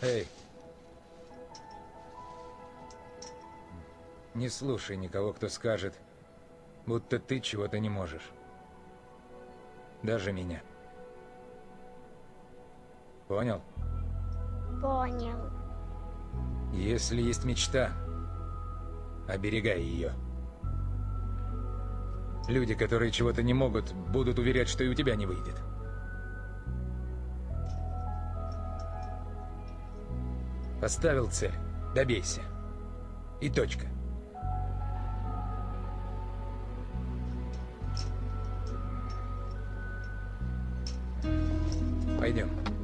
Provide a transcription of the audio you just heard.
Эй! Не слушай никого, кто скажет, будто ты чего-то не можешь. Даже меня. Понял? Понял. Если есть мечта, оберегай ее. Люди, которые чего-то не могут, будут уверять, что и у тебя не выйдет. Поставил цель, добейся. И точка. Пойдем.